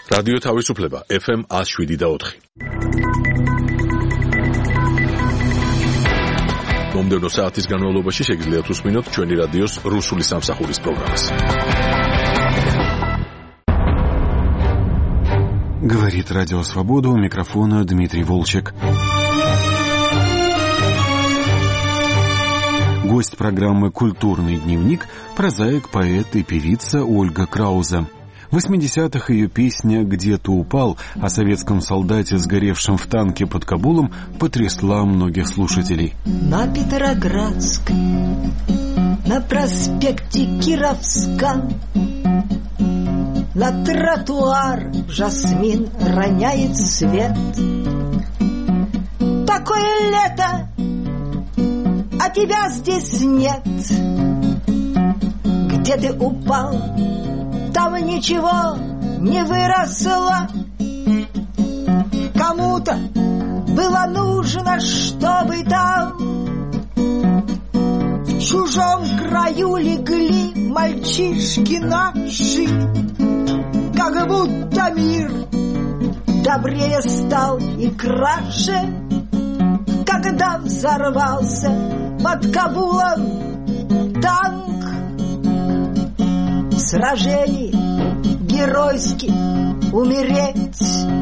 რადიო თავისუფლება FM 107.4. მომდევნო საათის განმავლობაში შეგიძლიათ უსმინოთ ჩვენი რადიოს რუსული სამსახურის პროგრამას. Говорит Радио Свобода, у микрофона Дмитрий Волчек. Гость программы «Культурный дневник» – прозаик, поэт и певица Ольга Крауза. В 80-х ее песня «Где ты упал» о советском солдате, сгоревшем в танке под Кабулом, потрясла многих слушателей. На Петроградской, на проспекте Кировском, на тротуар жасмин роняет свет. Такое лето, а тебя здесь нет. Где ты упал, там ничего не выросло. Кому-то было нужно, чтобы там в чужом краю легли мальчишки наши. Как будто мир добрее стал и краше, когда взорвался под Кабулом танк. В сражении геройски умереть,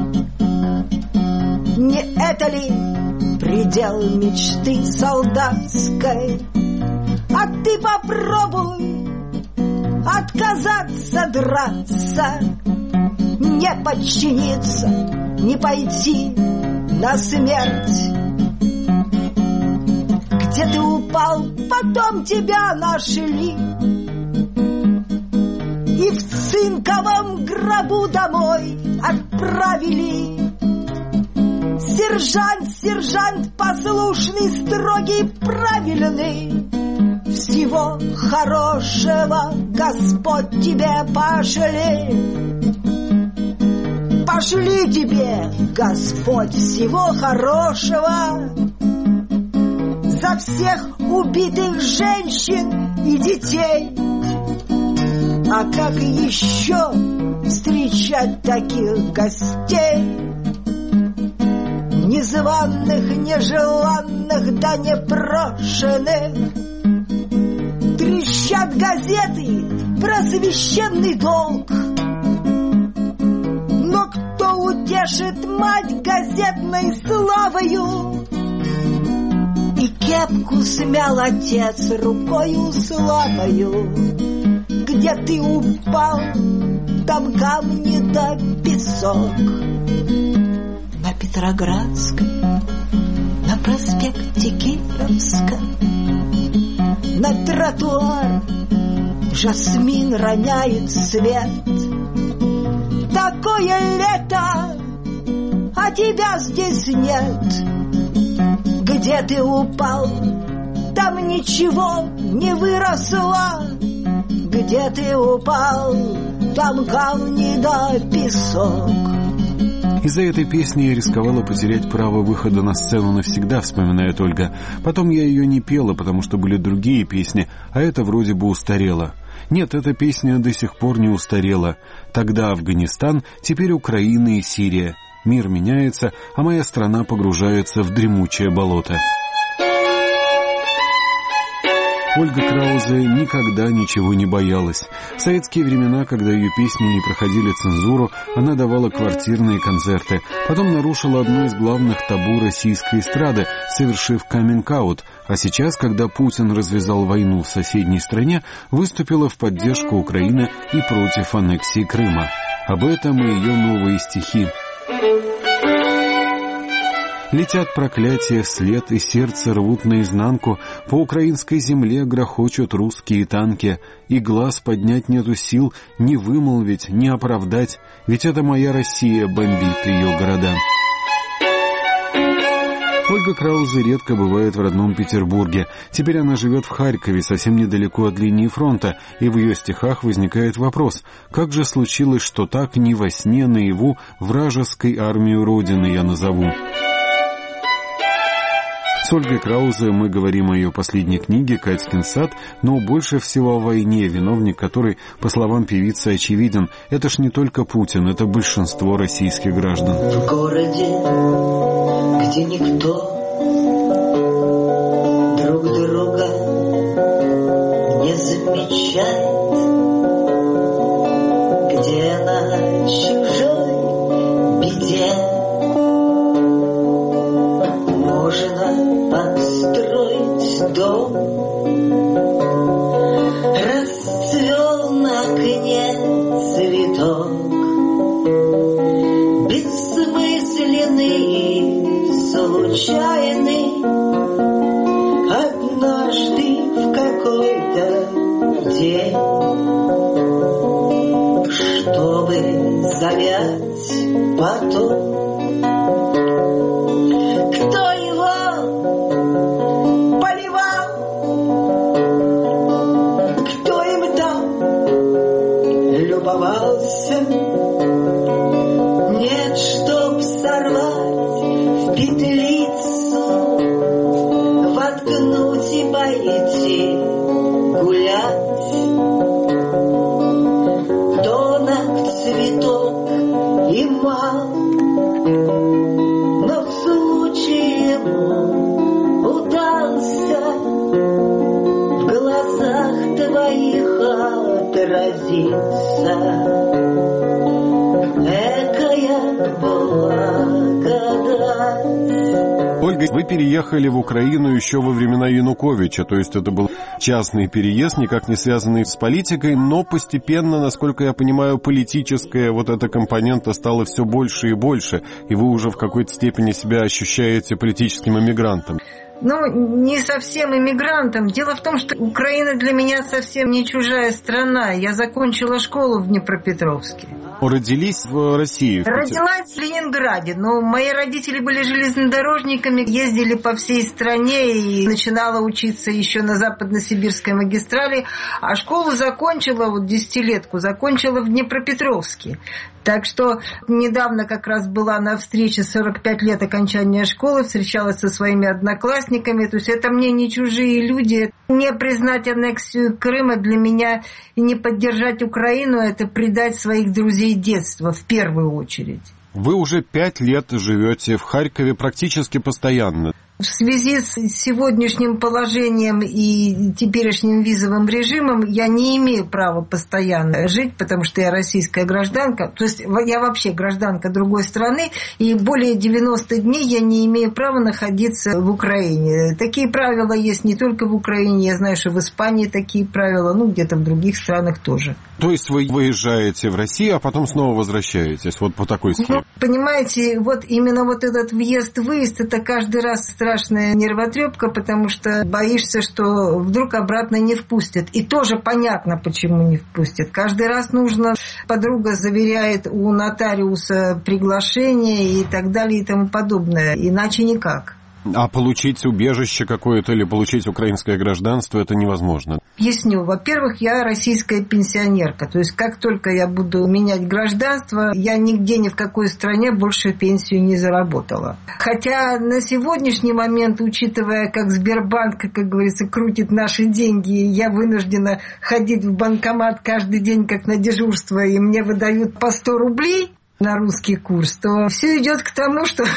не это ли предел мечты солдатской? А ты попробуй отказаться драться, не подчиниться, не пойти на смерть. Где ты упал, потом тебя нашли, и в цинковом гробу домой отправили. Сержант, сержант, послушный, строгий, правильный, всего хорошего Господь тебе пошли. Пошли тебе, Господь, всего хорошего за всех убитых женщин и детей. А как еще встречать таких гостей? Незваных, нежеланных, да непрошенных. Трещат газеты про священный долг. Но кто утешит мать газетной славою? И кепку смял отец рукою слабою. Где ты упал, там камни да песок. На Петроградской, на проспекте Кировском, на тротуар жасмин роняет свет. Такое лето, а тебя здесь нет. Где ты упал, там ничего не выросло. Где ты упал, там камни да песок. Из-за этой песни я рисковала потерять право выхода на сцену навсегда, вспоминает Ольга. Потом я ее не пела, потому что были другие песни, а это вроде бы устарело. Нет, эта песня до сих пор не устарела. Тогда Афганистан, теперь Украина и Сирия. Мир меняется, а моя страна погружается в дремучее болото. Ольга Краузе никогда ничего не боялась. В советские времена, когда ее песни не проходили цензуру, она давала квартирные концерты. Потом нарушила одно из главных табу российской эстрады, совершив каминг-аут. А сейчас, когда Путин развязал войну в соседней стране, выступила в поддержку Украины и против аннексии Крыма. Об этом и ее новые стихи. Летят проклятия вслед, и сердце рвут наизнанку. По украинской земле грохочут русские танки, и глаз поднять нету сил, не вымолвить, не оправдать, ведь это моя Россия бомбит ее города. Ольга Краузе редко бывает в родном Петербурге. Теперь она живет в Харькове, совсем недалеко от линии фронта, и в ее стихах возникает вопрос: как же случилось, что так не во сне, наяву вражеской армию Родины я назову? С Ольгой Краузе мы говорим о ее последней книге «Катькин сад», но больше всего о войне, виновник которой, по словам певицы, очевиден. Это ж не только Путин, это большинство российских граждан. В городе, где никто друг друга не замечает, где на чужой беде можно построить дом, расцвел на окне цветок, бессмысленный и случайный, однажды в какой-то день, чтобы завять потом. Кто его поливал, кто им там любовался? Нет, чтоб сорвать в петлицу, воткнуть и пойти гулять. Тонок, цветок и мал, но случай ему удался в глазах твоих отразиться. Экая благодать. Ольга, вы переехали в Украину еще во времена Януковича, то есть это был частный переезд, никак не связанный с политикой, но постепенно, насколько я понимаю, политическая вот эта компонента стала все больше и больше, и вы уже в какой-то степени себя ощущаете политическим эмигрантом. Ну, не совсем иммигрантом. Дело в том, что Украина для меня совсем не чужая страна. Я закончила школу в Днепропетровске. Родились в России? Родилась в Ленинграде, но мои родители были железнодорожниками, ездили по всей стране и начинала учиться еще на Западно-Сибирской магистрали, а школу закончила, вот десятилетку, закончила в Днепропетровске. Так что недавно как раз была на встрече 45 лет окончания школы, встречалась со своими одноклассниками. То есть это мне не чужие люди. Не признать аннексию Крыма для меня и не поддержать Украину – это предать своих друзей детства в первую очередь. Вы уже 5 лет живете в Харькове практически постоянно. В связи с сегодняшним положением и теперешним визовым режимом я не имею права постоянно жить, потому что я российская гражданка. То есть я вообще гражданка другой страны, и более 90 дней я не имею права находиться в Украине. Такие правила есть не только в Украине, я знаю, что в Испании такие правила, ну где-то в других странах тоже. То есть вы выезжаете в Россию, а потом снова возвращаетесь, вот по такой схеме? Ну, понимаете, вот именно вот этот въезд-выезд, это каждый раз страшная нервотрепка, потому что боишься, что вдруг обратно не впустят. И тоже понятно, почему не впустят. Каждый раз нужно, подруга заверяет у нотариуса приглашение и так далее и тому подобное. Иначе никак. А получить убежище какое-то или получить украинское гражданство это невозможно? Объясню. Во-первых, я российская пенсионерка. То есть, как только я буду менять гражданство, я нигде, ни в какой стране больше пенсию не заработала. Хотя на сегодняшний момент, учитывая, как Сбербанк, как говорится, крутит наши деньги, я вынуждена ходить в банкомат каждый день, как на дежурство, и мне выдают по 100 рублей на русский курс, то все идет к тому, что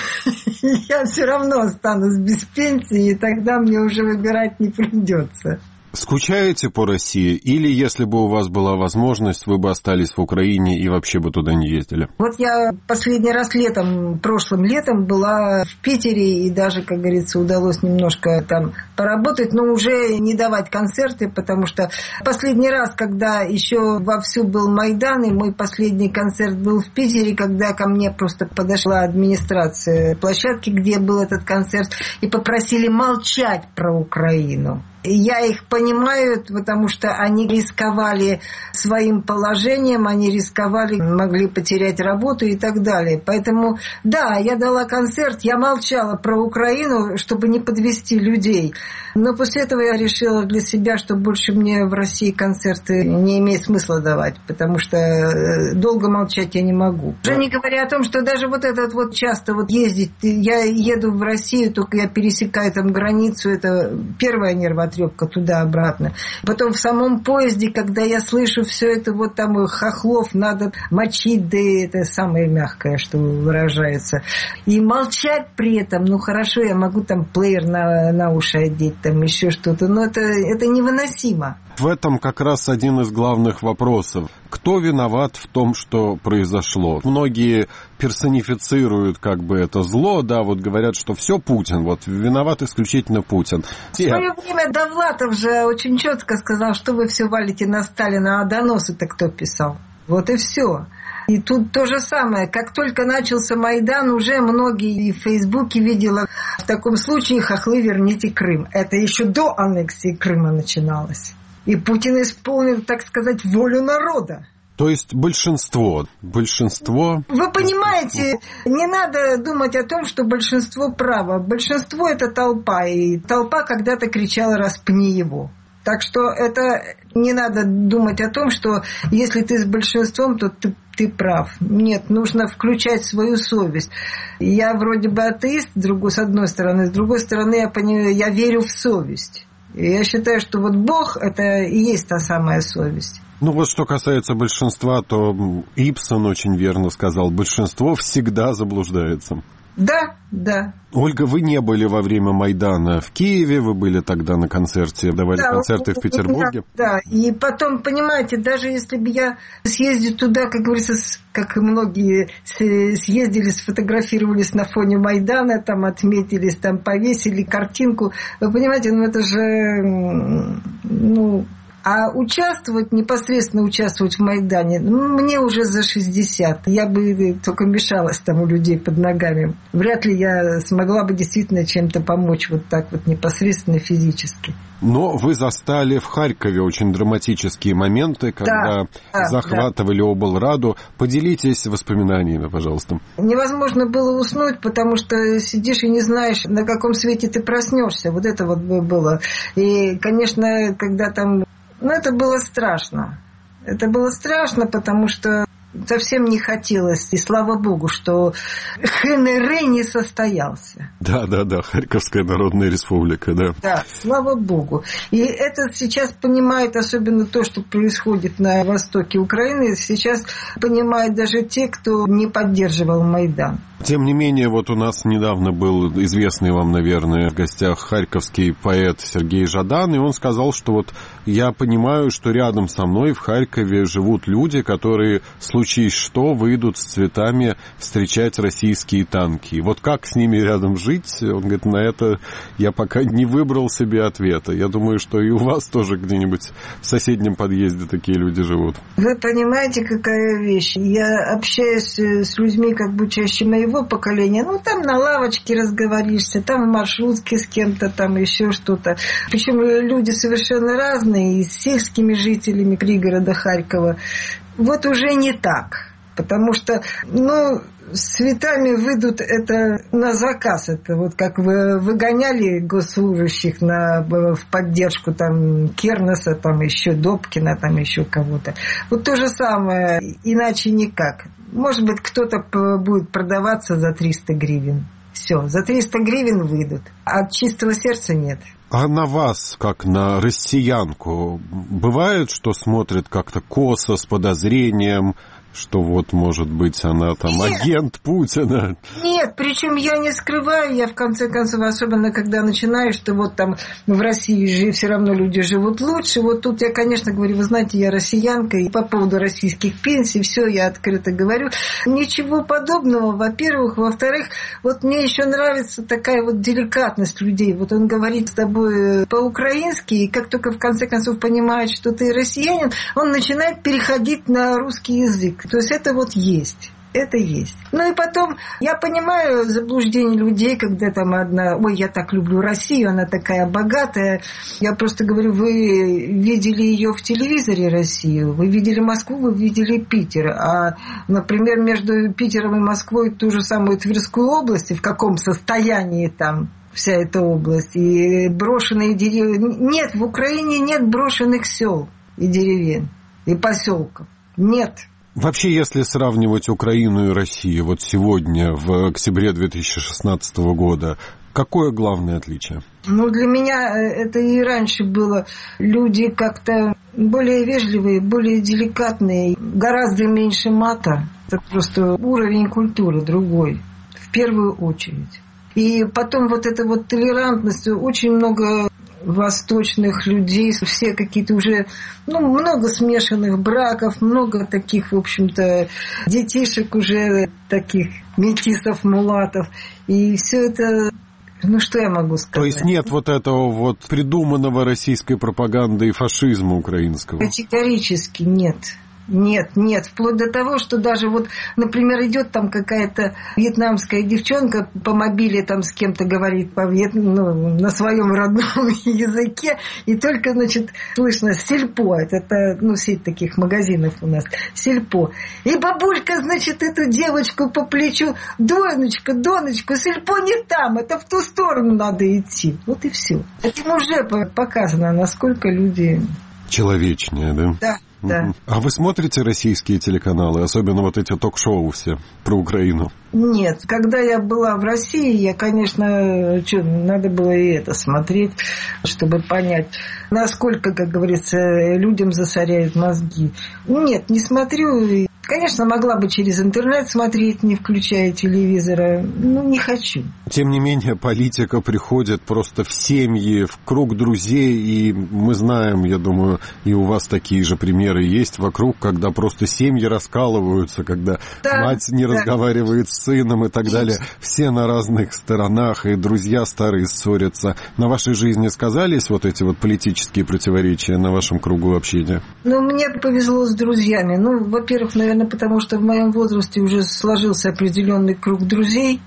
я все равно останусь без пенсии, и тогда мне уже выбирать не придется. Скучаете по России? Или, если бы у вас была возможность, вы бы остались в Украине и вообще бы туда не ездили? Вот я последний раз прошлым летом была в Питере, и даже, как говорится, удалось немножко там поработать, но уже не давать концерты, потому что последний раз, когда еще вовсю был Майдан, и мой последний концерт был в Питере, когда ко мне просто подошла администрация площадки, где был этот концерт, и попросили молчать про Украину. Я их понимаю, потому что они рисковали своим положением, они рисковали, могли потерять работу и так далее. Поэтому, да, я дала концерт, я молчала про Украину, чтобы не подвести людей. Но после этого я решила для себя, что больше мне в России концерты не имеет смысла давать, потому что долго молчать я не могу. Уже не говоря о том, что даже вот этот вот часто вот ездить, я еду в Россию, только я пересекаю там границу, это первая нервотрепка туда-обратно. Потом в самом поезде, когда я слышу все это, вот там хохлов надо мочить, да это самое мягкое, что выражается. И молчать при этом, ну хорошо, я могу там плеер на уши одеть, там еще что-то, но это невыносимо. В этом как раз один из главных вопросов. Кто виноват в том, что произошло? Многие персонифицируют как бы это зло, да, вот говорят, что все Путин, вот виноват исключительно Путин. В свое время Довлатов же очень четко сказал, что вы все валите на Сталина, а доносы-то кто писал? Вот и все. И тут то же самое. Как только начался Майдан, уже многие в Фейсбуке видела, в таком случае хохлы верните Крым. Это еще до аннексии Крыма начиналось. И Путин исполнил, так сказать, волю народа. То есть большинство. Вы понимаете, не надо думать о том, что большинство право. Большинство – это толпа. И толпа когда-то кричала «распни его». Так что это не надо думать о том, что если ты с большинством, то ты прав. Нет, нужно включать свою совесть. Я вроде бы атеист, с одной стороны. С другой стороны, я верю в совесть. И я считаю, что вот Бог – это и есть та самая совесть. Ну вот что касается большинства, то Ибсен очень верно сказал, большинство всегда заблуждается. Да. Ольга, вы не были во время Майдана в Киеве, вы были тогда на концерте, давали концерты в Петербурге. Да, и потом, понимаете, даже если бы я съездила туда, как говорится, как и многие съездили, сфотографировались на фоне Майдана, там отметились, там повесили картинку, вы понимаете, это же, А непосредственно участвовать в Майдане, мне уже за 60. Я бы только мешалась там у людей под ногами. Вряд ли я смогла бы действительно чем-то помочь вот так вот непосредственно физически. Но вы застали в Харькове очень драматические моменты, когда захватывали облраду. Поделитесь воспоминаниями, пожалуйста. Невозможно было уснуть, потому что сидишь и не знаешь, на каком свете ты проснешься. Вот это вот было. И, конечно, когда там... это было страшно. Это было страшно, потому что совсем не хотелось. И слава богу, что ХНР не состоялся. Да, Харьковская Народная Республика, да. Да, слава богу. И это сейчас понимает, особенно то, что происходит на востоке Украины, сейчас понимают даже те, кто не поддерживал Майдан. Тем не менее, вот у нас недавно был известный вам, наверное, в гостях харьковский поэт Сергей Жадан, и он сказал, что вот я понимаю, что рядом со мной в Харькове живут люди, которые, случись что, выйдут с цветами встречать российские танки. И вот как с ними рядом жить? Он говорит, на это я пока не выбрал себе ответа. Я думаю, что и у вас тоже где-нибудь в соседнем подъезде такие люди живут. Вы понимаете, какая вещь? Я общаюсь с людьми как бы чаще моего поколения. Там на лавочке разговоришься, там в маршрутке с кем-то, там еще что-то. Причем люди совершенно разные, и с сельскими жителями пригорода Харькова. Вот уже не так. Потому что, с цветами выйдут это на заказ. Это вот как вы выгоняли госслужащих в поддержку там Кернеса, там еще Добкина, там еще кого-то. Вот то же самое, иначе никак. Может быть, кто-то будет продаваться за 300 гривен. Все, за 300 гривен выйдут. А от чистого сердца нет. А на вас, как на россиянку, бывает, что смотрят как-то косо, с подозрением, что вот, может быть, она там агент Путина? Нет, причем я не скрываю, я в конце концов, особенно когда начинаю, что вот там в России все равно люди живут лучше. Вот тут я, конечно, говорю, вы знаете, я россиянка, и по поводу российских пенсий, все я открыто говорю. Ничего подобного, во-первых. Во-вторых, вот мне еще нравится такая вот деликатность людей. Вот он говорит с тобой по-украински, и как только в конце концов понимает, что ты россиянин, он начинает переходить на русский язык. То есть это вот есть. Это есть. Ну и потом, я понимаю заблуждение людей, когда там одна... Ой, я так люблю Россию, она такая богатая. Я просто говорю, вы видели ее в телевизоре, Россию? Вы видели Москву, вы видели Питер. А, например, между Питером и Москвой ту же самую Тверскую область, в каком состоянии там вся эта область, и брошенные деревья... Нет, в Украине нет брошенных сел и деревень, и поселков. Нет. Вообще, если сравнивать Украину и Россию вот сегодня, в октябре 2016 года, какое главное отличие? Ну, для меня это и раньше было. Люди как-то более вежливые, более деликатные, гораздо меньше мата. Это просто уровень культуры другой, в первую очередь. И потом вот эта вот толерантность, очень много восточных людей, все какие-то уже, много смешанных браков, много таких, в общем-то, детишек уже, таких метисов, мулатов. И все это, что я могу сказать? То есть нет вот этого вот придуманного российской пропагандой и фашизма украинского? Категорически нет. Нет, вплоть до того, что даже вот, например, идет там какая-то вьетнамская девчонка по мобиле там с кем-то говорит на своем родном языке, и только, слышно «Сельпо», это сеть таких магазинов у нас, «Сельпо». И бабулька, эту девочку по плечу: «Доночка, Сельпо не там, это в ту сторону надо идти». Вот и все. Этим уже показано, насколько люди... Человечнее, да? Да. Да. А вы смотрите российские телеканалы, особенно вот эти ток-шоу все про Украину? Нет, когда я была в России, я, конечно, надо было и это смотреть, чтобы понять, насколько, как говорится, людям засоряют мозги. Нет, не смотрю. Конечно, могла бы через интернет смотреть, не включая телевизора, не хочу. Тем не менее, политика приходит просто в семьи, в круг друзей, и мы знаем, я думаю, и у вас такие же примеры есть вокруг, когда просто семьи раскалываются, когда мать не разговаривает с сыном и так далее. Все на разных сторонах, и друзья старые ссорятся. На вашей жизни сказались вот эти вот политические противоречия на вашем кругу общения? Мне повезло с друзьями. Во-первых, наверное, потому что в моем возрасте уже сложился определенный круг друзей,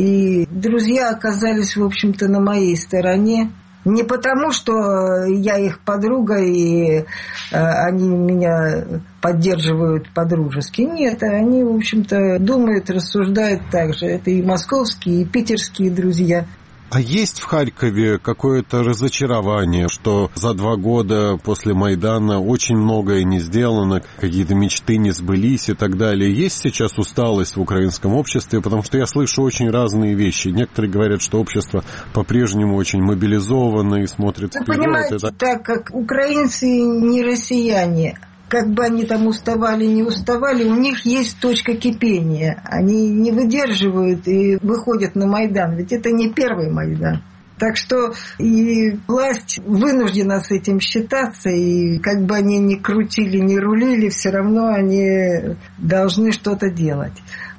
и друзья оказались, в общем-то, на моей стороне. Не потому, что я их подруга, и они меня поддерживают по-дружески. Нет, они, в общем-то, думают, рассуждают так же. Это и московские, и питерские друзья. А есть в Харькове какое-то разочарование, что за 2 года после Майдана очень многое не сделано, какие-то мечты не сбылись и так далее? Есть сейчас усталость в украинском обществе? Потому что я слышу очень разные вещи. Некоторые говорят, что общество по-прежнему очень мобилизовано и смотрит вперед. Вы понимаете, так как украинцы не россияне, как бы они там уставали, не уставали, у них есть точка кипения. Они не выдерживают и выходят на Майдан. Ведь это не первый Майдан. Так что и власть вынуждена с этим считаться. И как бы они ни крутили, ни рулили, все равно они должны что-то делать.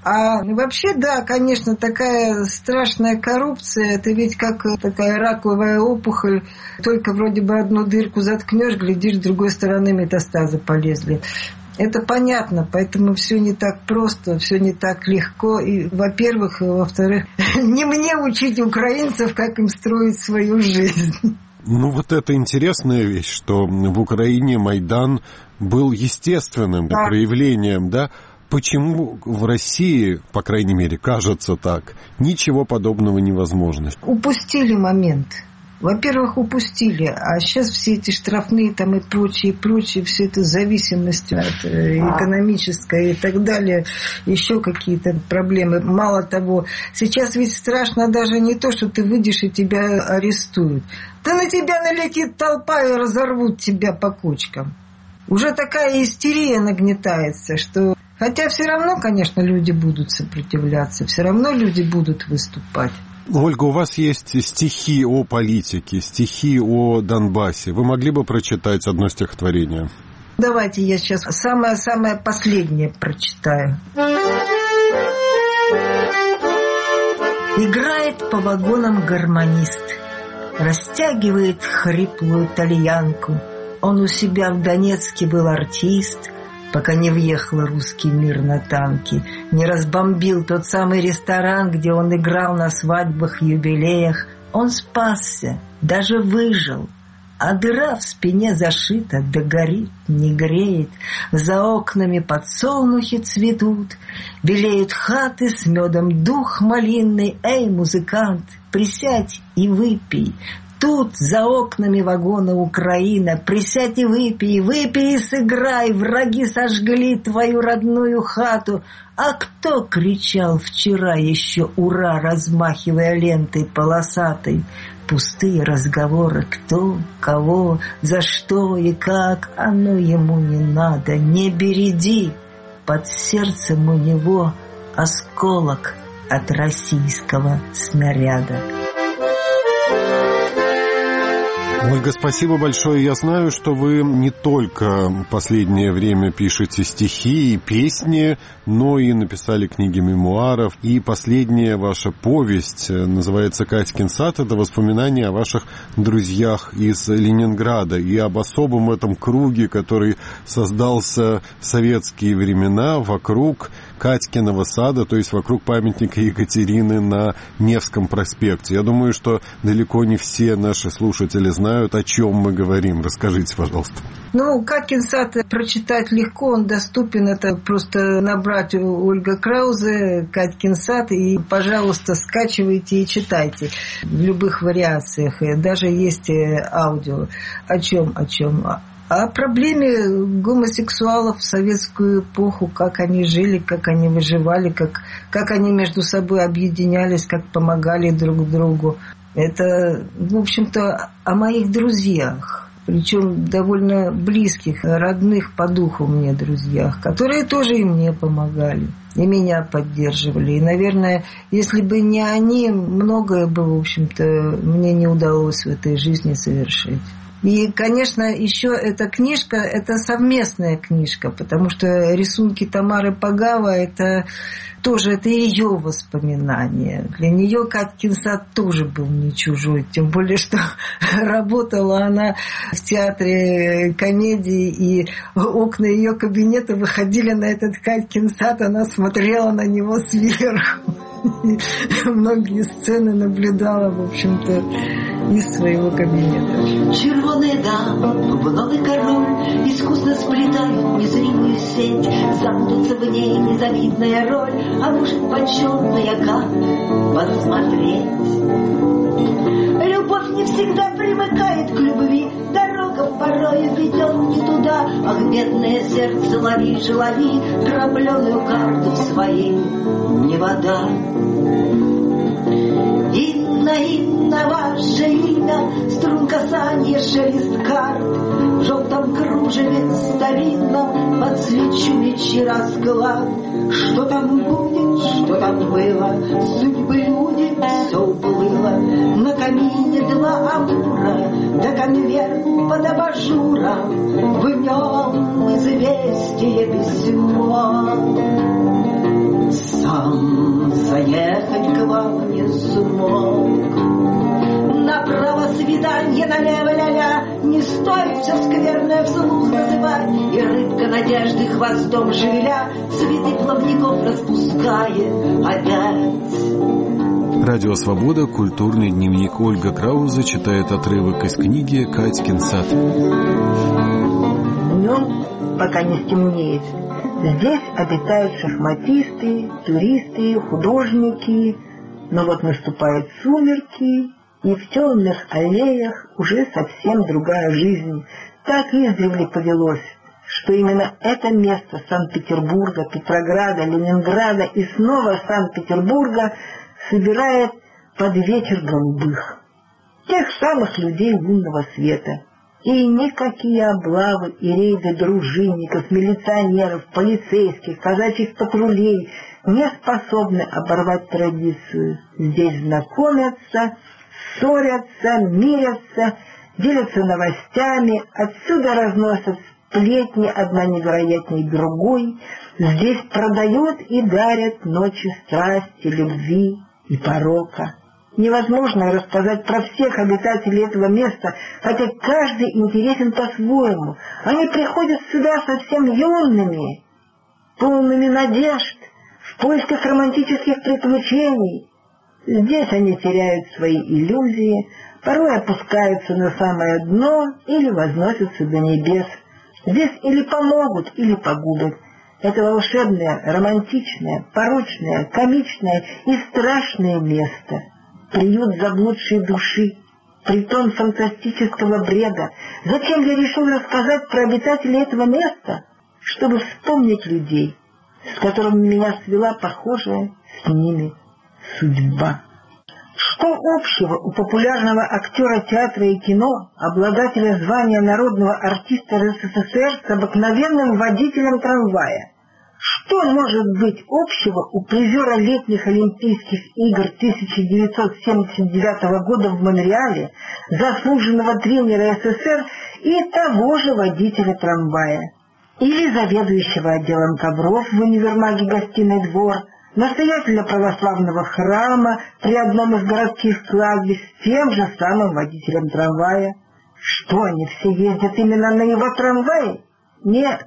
А вообще, да, конечно, такая страшная коррупция, это ведь как такая раковая опухоль, только вроде бы одну дырку заткнешь, глядишь, с другой стороны метастазы полезли. Это понятно, поэтому все не так просто, все не так легко. И, во-первых, и во-вторых, не мне учить украинцев, как им строить свою жизнь. Вот это интересная вещь, что в Украине Майдан был естественным проявлением, да? Почему в России, по крайней мере, кажется так, ничего подобного невозможно? Упустили момент. Во-первых, упустили, а сейчас все эти штрафные там и прочее, все это зависимость от экономической и так далее, еще какие-то проблемы. Мало того, сейчас ведь страшно даже не то, что ты выйдешь и тебя арестуют. Да на тебя налетит толпа и разорвут тебя по кучкам. Уже такая истерия нагнетается, что... Хотя все равно, конечно, люди будут сопротивляться, все равно люди будут выступать. Ольга, у вас есть стихи о политике, стихи о Донбассе. Вы могли бы прочитать одно стихотворение? Давайте я сейчас самое последнее прочитаю. Играет по вагонам гармонист, растягивает хриплую тальянку. Он у себя в Донецке был артист, пока не въехал русский мир на танке, не разбомбил тот самый ресторан, где он играл на свадьбах, юбилеях. Он спасся, даже выжил. А дыра в спине зашита, да горит, не греет. За окнами подсолнухи цветут, белеют хаты с медом дух малинный. Эй, музыкант, присядь и выпей. Тут за окнами вагона Украина. Присядь и выпей, выпей и сыграй. Враги сожгли твою родную хату. А кто кричал вчера еще «Ура!», размахивая лентой полосатой? Пустые разговоры, кто, кого, за что и как, оно ему не надо, не береди. Под сердцем у него осколок от российского снаряда. Ольга, спасибо большое. Я знаю, что вы не только в последнее время пишете стихи и песни, но и написали книги мемуаров. И последняя ваша повесть называется «Катькин сад». Это воспоминания о ваших друзьях из Ленинграда и об особом этом круге, который создался в советские времена вокруг Катькиного сада, то есть вокруг памятника Екатерины на Невском проспекте. Я думаю, что далеко не все наши слушатели знают, о чем мы говорим. Расскажите, пожалуйста. Катькин сад прочитать легко, он доступен. Это просто набрать Ольга Краузе, Катькин сад, и, пожалуйста, скачивайте и читайте в любых вариациях. Даже есть аудио. О чем? О проблеме гомосексуалов в советскую эпоху, как они жили, как они выживали, как они между собой объединялись, как помогали друг другу. Это, в общем-то, о моих друзьях, причем довольно близких, родных по духу мне друзьях, которые тоже и мне помогали, и меня поддерживали. И, наверное, если бы не они, многое бы, в общем-то, мне не удалось в этой жизни совершить. И, конечно, еще эта книжка, это совместная книжка, потому что рисунки Тамары Пагава, это тоже это ее воспоминания. Для нее Катькин сад тоже был не чужой, тем более, что работала она в театре комедии, и окна ее кабинета выходили на этот Катькин сад, она смотрела на него сверху. Многие сцены наблюдала, в общем-то, из своего кабинета. Червоные дамы, бубновый король искусно сплетают незримую сеть. Замкнется в ней незавидная роль, а может почетная, как посмотреть. Любовь не всегда примыкает к любви, дорога порой ведет не туда. Ах, бедное сердце, лови же, лови дробленую карту в своей, не вода. Инна, ваше имя, струн касания, шелест карт. В желтом кружеве старинном подсвечу мечи расклад. Что там будет, что там было, судьбы люди, все уплыло. На камине два амура, да конверт под абажуром. В нем известие письмо. Сам заехать к вам не смог. Направо свидание, налево ля-ля. Не стоит все скверное вслух называть. И рыбка надежды хвостом шевеля цветы плавников распускает опять. Радио «Свобода», культурный дневник. Ольга Краузе читает отрывок из книги «Катькин сад». Днем, пока не стемнеет, здесь обитают шахматисты, туристы, художники. Но вот наступают сумерки, и в темных аллеях уже совсем другая жизнь. Так издревле повелось, что именно это место Санкт-Петербурга, Петрограда, Ленинграда и снова Санкт-Петербурга собирает под вечер голубых. Тех самых людей лунного света. И никакие облавы и рейды дружинников, милиционеров, полицейских, казачьих патрулей не способны оборвать традицию. Здесь знакомятся, ссорятся, мирятся, делятся новостями, отсюда разносят сплетни, одна невероятней другой. Здесь продают и дарят ночи страсти, любви и порока. Невозможно рассказать про всех обитателей этого места, хотя каждый интересен по-своему. Они приходят сюда совсем юными, полными надежд, в поисках романтических приключений. Здесь они теряют свои иллюзии, порой опускаются на самое дно или возносятся до небес. Здесь или помогут, или погубят. Это волшебное, романтичное, порочное, комичное и страшное место. Приют заблудшей души, притон фантастического бреда. Зачем я решил рассказать про обитателей этого места? Чтобы вспомнить людей, с которыми меня свела похожая с ними судьба. Что общего у популярного актера театра и кино, обладателя звания народного артиста РСФСР, с обыкновенным водителем трамвая? Что может быть общего у призера летних Олимпийских игр 1979 года в Монреале, заслуженного тренера СССР и того же водителя трамвая? Или заведующего отделом ковров в универмаге «Гостиный двор», настоятеля православного храма при одном из городских кладбищ с тем же самым водителем трамвая? Что, они все ездят именно на его трамвае? Нет.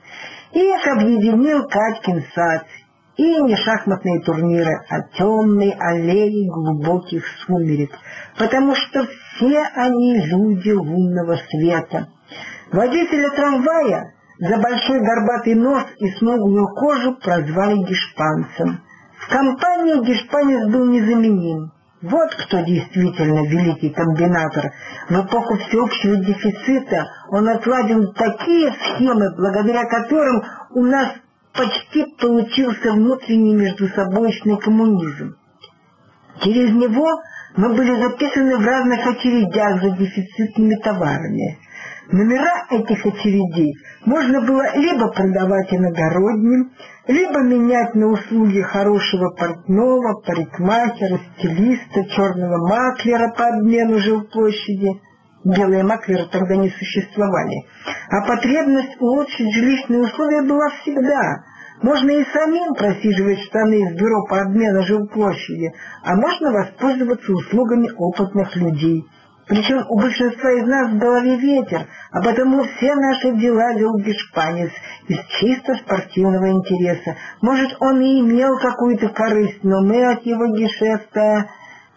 Их объединил Катькин сад, и не шахматные турниры, а темные аллеи глубоких сумерек, потому что все они люди лунного света. Водителя трамвая за большой горбатый нос и смуглую кожу прозвали гешпанцем. В компании гешпанец был незаменим. Вот кто действительно великий комбинатор. В эпоху всеобщего дефицита он отладил такие схемы, благодаря которым у нас почти получился внутренний междусобойчный коммунизм. Через него мы были записаны в разных очередях за дефицитными товарами. Номера этих очередей можно было либо продавать иногородним, либо менять на услуги хорошего портного, парикмахера, стилиста, черного маклера по обмену жилплощади. Белые маклеры тогда не существовали. А потребность улучшить жилищные условия была всегда. Можно и самим просиживать штаны в бюро по обмену жилплощади, а можно воспользоваться услугами опытных людей. Причем у большинства из нас в голове ветер, а потому все наши дела вел гешпанец из чисто спортивного интереса. Может, он и имел какую-то корысть, но мы от его гешефта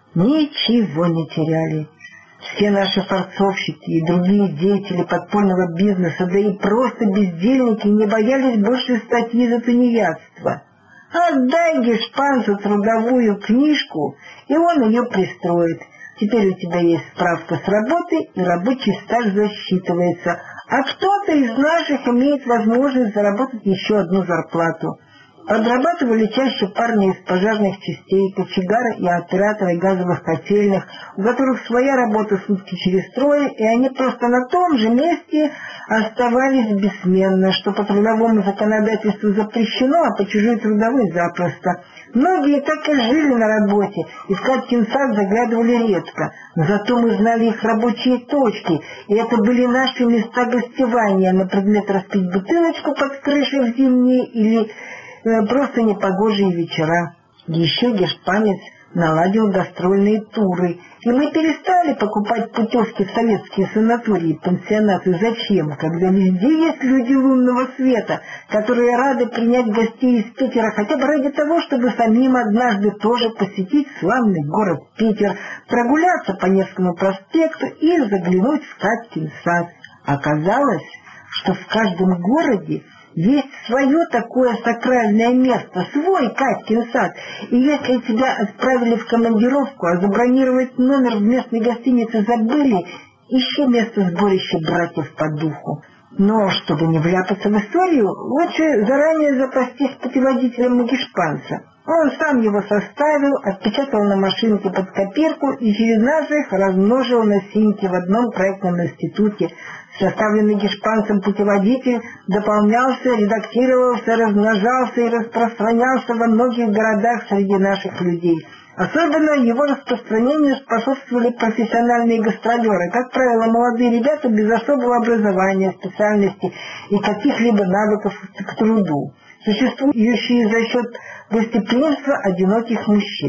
ничего не теряли. Все наши форцовщики и другие деятели подпольного бизнеса, да и просто бездельники, не боялись больше статьи за тунеядство. Отдай гешпанцу трудовую книжку, и он ее пристроит. Теперь у тебя есть справка с работы, и рабочий стаж засчитывается, а кто-то из наших имеет возможность заработать еще одну зарплату. Подрабатывали чаще парни из пожарных частей, кочегары и операторы газовых котельных, у которых своя работа сутки через трое, и они просто на том же месте оставались бессменно, что по трудовому законодательству запрещено, а по чужой трудовой запросто. Многие так и жили на работе, и в Каткин сад заглядывали редко, зато мы знали их рабочие точки, и это были наши места гостевания на предмет распить бутылочку под крышей в зимние или просто непогожие вечера. Еще гешпанец наладил гастрольные туры, и мы перестали покупать путевки в советские санатории и пансионаты. Зачем, когда везде есть люди лунного света, которые рады принять гостей из Питера хотя бы ради того, чтобы самим однажды тоже посетить славный город Питер, прогуляться по Невскому проспекту и заглянуть в Каткин сад. Оказалось, что в каждом городе есть свое такое сакральное место, свой Каткин сад. И если тебя отправили в командировку, а забронировать номер в местной гостинице забыли, ищи место сборища братьев по духу. Но чтобы не вляпаться в историю, лучше заранее запастись путеводителем гешпанца. Он сам его составил, отпечатал на машинке под копирку и через наших размножил на синьке в одном проектном институте. Составленный гешпанцем путеводитель дополнялся, редактировался, размножался и распространялся во многих городах среди наших людей. Особенно его распространению способствовали профессиональные гастролеры, как правило, молодые ребята без особого образования, специальности и каких-либо навыков к труду, существующие за счет гостеприимства одиноких мужчин.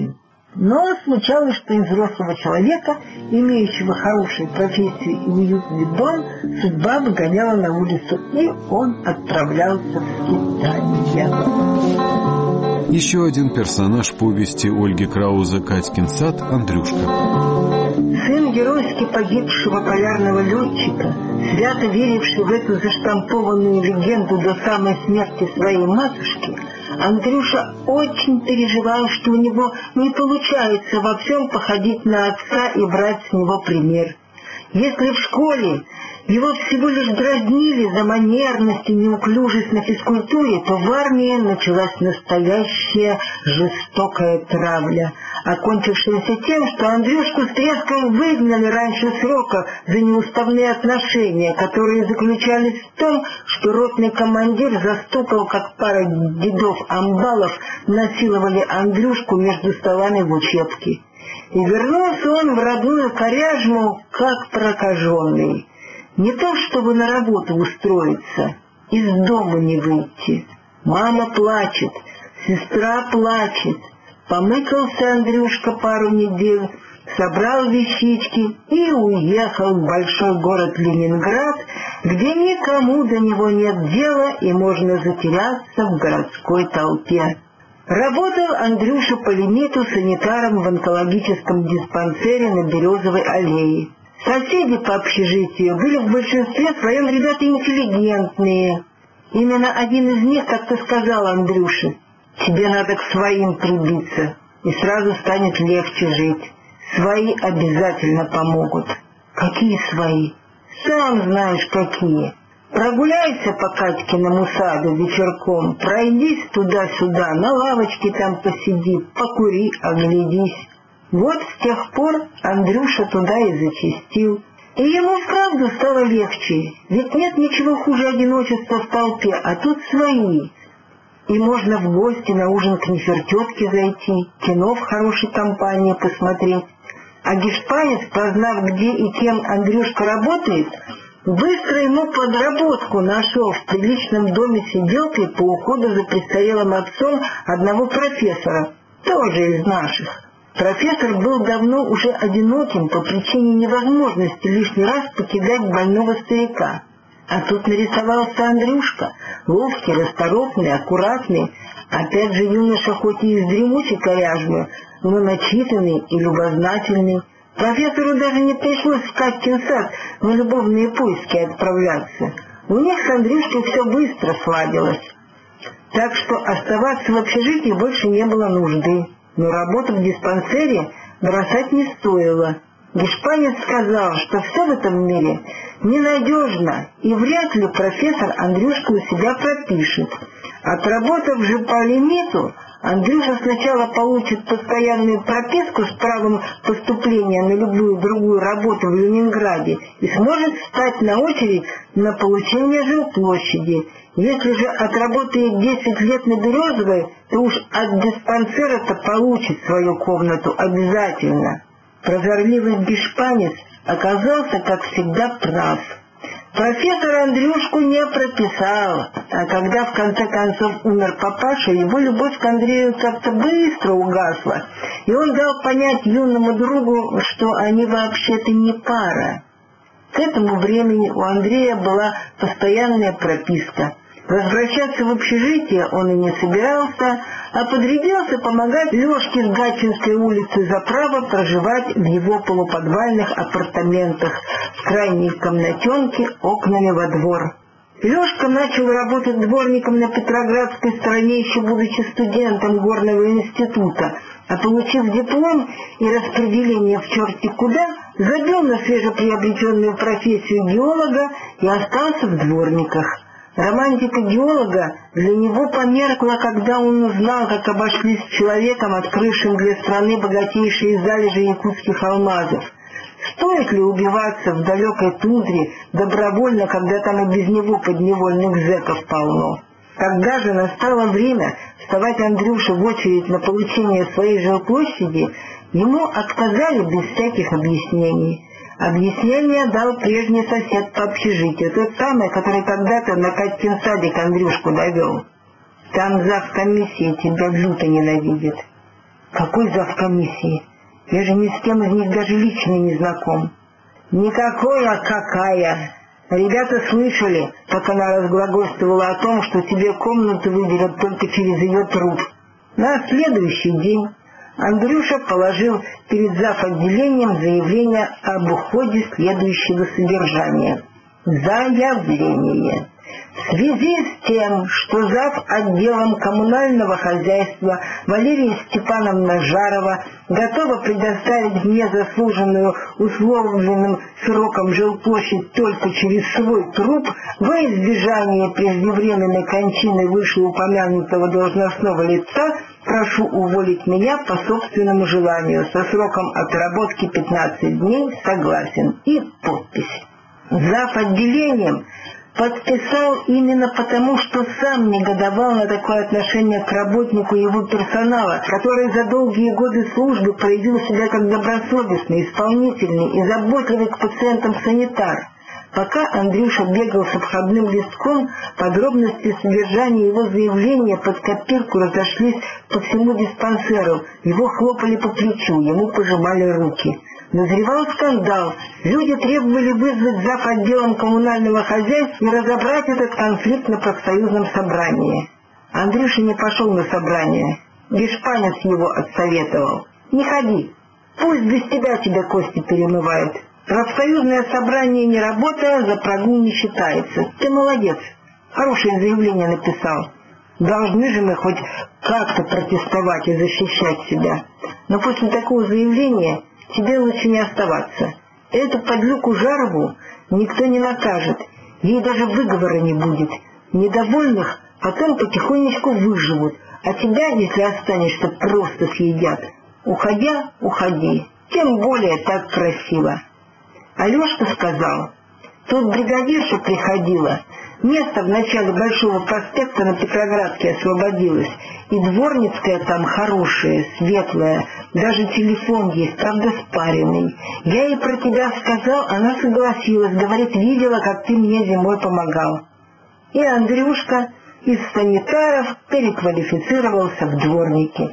Но случалось, что из взрослого человека, имеющего хорошую профессию и уютный дом, судьба выгоняла на улицу, и он отправлялся в скитание. Еще один персонаж повести Ольги Краузе «Катькин сад» — Андрюшка. Сын геройски погибшего полярного летчика, свято веривший в эту заштампованную легенду до самой смерти своей матушки, Андрюша очень переживал, что у него не получается во всем походить на отца и брать с него пример. Если в школе его всего лишь дразнили за манерность и неуклюжесть на физкультуре, то в армии началась настоящая жестокая травля, окончившаяся тем, что Андрюшку с треском выгнали раньше срока за неуставные отношения, которые заключались в том, что ротный командир застукал, как пара дедов-амбалов насиловали Андрюшку между столами в учебке. И вернулся он в родную Коряжму как прокаженный. Не то чтобы на работу устроиться, из дома не выйти. Мама плачет, сестра плачет. Помыкался Андрюшка пару недель, собрал вещички и уехал в большой город Ленинград, где никому до него нет дела и можно затеряться в городской толпе. Работал Андрюша по лимиту санитаром в онкологическом диспансере на Березовой аллее. Соседи по общежитию были в большинстве своем ребята интеллигентные. Именно один из них как-то сказал Андрюше: «Тебе надо к своим прибиться, и сразу станет легче жить. Свои обязательно помогут». «Какие свои?» «Сам знаешь, какие. Прогуляйся по Катькиному саду вечерком, пройдись туда-сюда, на лавочке там посиди, покури, оглядись». Вот с тех пор Андрюша туда и зачастил. И ему вправду стало легче, ведь нет ничего хуже одиночества в толпе, а тут свои. И можно в гости на ужин к нефертетке зайти, кино в хорошей компании посмотреть. А гешпанец, познав, где и кем Андрюшка работает, быстро ему подработку нашел в приличном доме сиделкой по уходу за престарелым отцом одного профессора, тоже из наших. Профессор был давно уже одиноким по причине невозможности лишний раз покидать больного старика. А тут нарисовался Андрюшка, ловкий, расторопный, аккуратный, опять же юноша хоть и из дремучей Коряжмы, но начитанный и любознательный. Профессору даже не пришлось в Катькин сад на любовные поиски отправляться. У них с Андрюшкой все быстро сладилось. Так что оставаться в общежитии больше не было нужды. Но работу в диспансере бросать не стоило. Гешпанец сказал, что все в этом мире ненадежно, и вряд ли профессор Андрюшку у себя пропишет. Отработав же по лимиту, Андрюша сначала получит постоянную прописку с правом поступления на любую другую работу в Ленинграде и сможет встать на очередь на получение жилплощади. Если же отработает 10 лет на Березовой, то уж от диспансера-то получит свою комнату обязательно. Прозорливый гешпанец оказался, как всегда, прав. Профессор Андрюшку не прописал, а когда в конце концов умер папаша, его любовь к Андрею как-то быстро угасла, и он дал понять юному другу, что они вообще-то не пара. К этому времени у Андрея была постоянная прописка. Возвращаться в общежитие он и не собирался, а подрядился помогать Лёшке с Гатчинской улицы за право проживать в его полуподвальных апартаментах в крайней комнатенке окнами во двор. Лёшка начал работать дворником на Петроградской стороне, еще будучи студентом горного института, а получив диплом и распределение в черти куда, забил на свежеприобретенную профессию геолога и остался в дворниках. Романтика геолога для него померкла, когда он узнал, как обошлись с человеком, открывшим для страны богатейшие залежи якутских алмазов. Стоит ли убиваться в далекой тундре добровольно, когда там и без него подневольных зэков полно? Когда же настало время вставать Андрюше в очередь на получение своей жилплощади, ему отказали без всяких объяснений. Объяснение дал прежний сосед по общежитию, тот самый, который когда-то на Катькин садик Андрюшку довел. Там завкомиссия тебя люто ненавидит. Какой завкомиссии? Я же ни с кем из них даже лично не знаком. Никакой, а какая? Ребята слышали, как она разглагольствовала о том, что тебе комнату выделят только через ее труп. На следующий день Андрюша положил перед зав.отделением заявление об уходе следующего содержания. Заявление. В связи с тем, что зав. Отделом коммунального хозяйства Валерия Степановна Жарова готова предоставить мне заслуженную условленным сроком жилплощадь только через свой труп, во избежание преждевременной кончины вышеупомянутого должностного лица, прошу уволить меня по собственному желанию со сроком отработки 15 дней, согласен. И подпись. Зав. Отделением подписал именно потому, что сам негодовал на такое отношение к работнику его персонала, который за долгие годы службы проявил себя как добросовестный, исполнительный и заботливый к пациентам санитар. Пока Андрюша бегал с обходным листком, подробности содержания его заявления под копирку разошлись по всему диспансеру, его хлопали по плечу, ему пожимали руки. Назревал скандал. Люди требовали вызвать зав. Отделом коммунального хозяйства и разобрать этот конфликт на профсоюзном собрании. Андрюша не пошел на собрание. Гешпанец его отсоветовал. Не ходи. Пусть без тебя кости перемывают. Профсоюзное собрание не работая, за прогул не считается. Ты молодец. Хорошее заявление написал. Должны же мы хоть как-то протестовать и защищать себя. Но после такого заявления тебе лучше не оставаться. Эту подлюку Жарову никто не накажет, ей даже выговора не будет. Недовольных потом потихонечку выживут, а тебя, если останешься, просто съедят. Уходя, уходи, тем более так красиво. Алешка сказал, тут бригадирша приходила, место в начале Большого проспекта на Петроградке освободилось, и дворницкая там хорошая, светлая, даже телефон есть, правда спаренный. Я ей про тебя сказал, она согласилась, говорит, видела, как ты мне зимой помогал. И Андрюшка из санитаров переквалифицировался в дворники.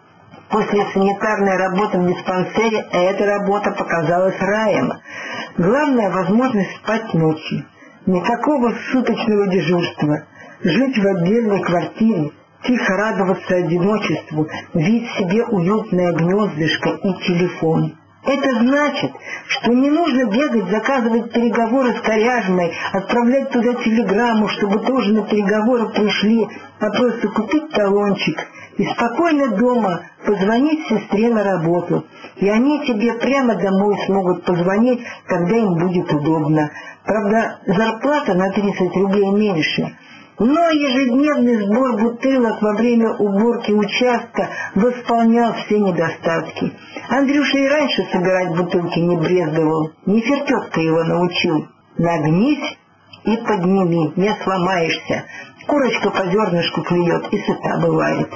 После санитарной работы в диспансере эта работа показалась раем. Главная возможность спать ночью. Никакого суточного дежурства. Жить в отдельной квартире, тихо радоваться одиночеству, видеть себе уютное гнездышко и телефон. Это значит, что не нужно бегать, заказывать переговоры с Коряжмой, отправлять туда телеграмму, чтобы тоже на переговоры пришли, а просто купить талончик и спокойно дома позвонить сестре на работу. И они тебе прямо домой смогут позвонить, когда им будет удобно. Правда, зарплата на 30 рублей меньше. Но ежедневный сбор бутылок во время уборки участка восполнял все недостатки. Андрюша и раньше собирать бутылки не брезговал. Нефертетка его научил. Нагнись и подними, не сломаешься. Курочка по зернышку клюет и сыта бывает.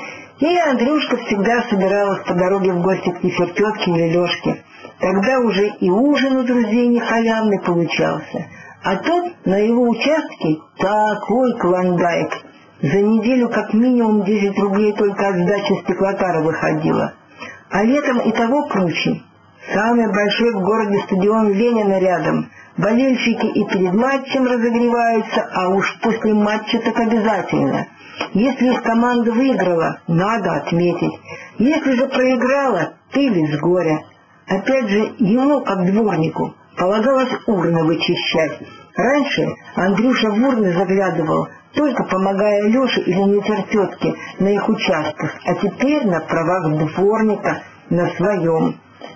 И Андрюшка всегда собиралась по дороге в гости к Нефертетке или Лешке. Тогда уже и ужин у друзей не халявный получался. А тут на его участке такой клондайк. За неделю как минимум 10 рублей только от сдачи стеклотара выходило. А летом и того круче. Самый большой в городе стадион Ленина рядом. Болельщики и перед матчем разогреваются, а уж после матча так обязательно. Если их команда выиграла, надо отметить. Если же проиграла, пили с горя. Опять же, ему, как дворнику, полагалось урны вычищать. Раньше Андрюша в урны заглядывал, только помогая Леше или Нефертетке на их участках, а теперь на правах дворника на своем.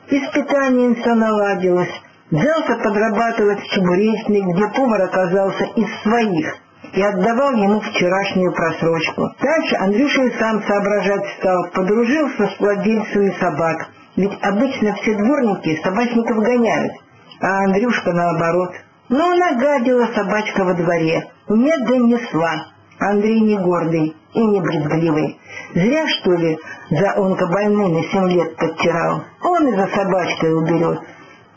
Испытание наладилось. Взялся подрабатывать в чебуречной, где повар оказался из своих, и отдавал ему вчерашнюю просрочку. Дальше Андрюша и сам соображать стал, подружился с владельцами собак. Ведь обычно все дворники собачников гоняют, а Андрюшка наоборот. Но нагадила собачка во дворе, не донесла. Андрей не гордый и не брезгливый. Зря, что ли, за онкобольными 7 лет подтирал. Он и за собачкой уберет.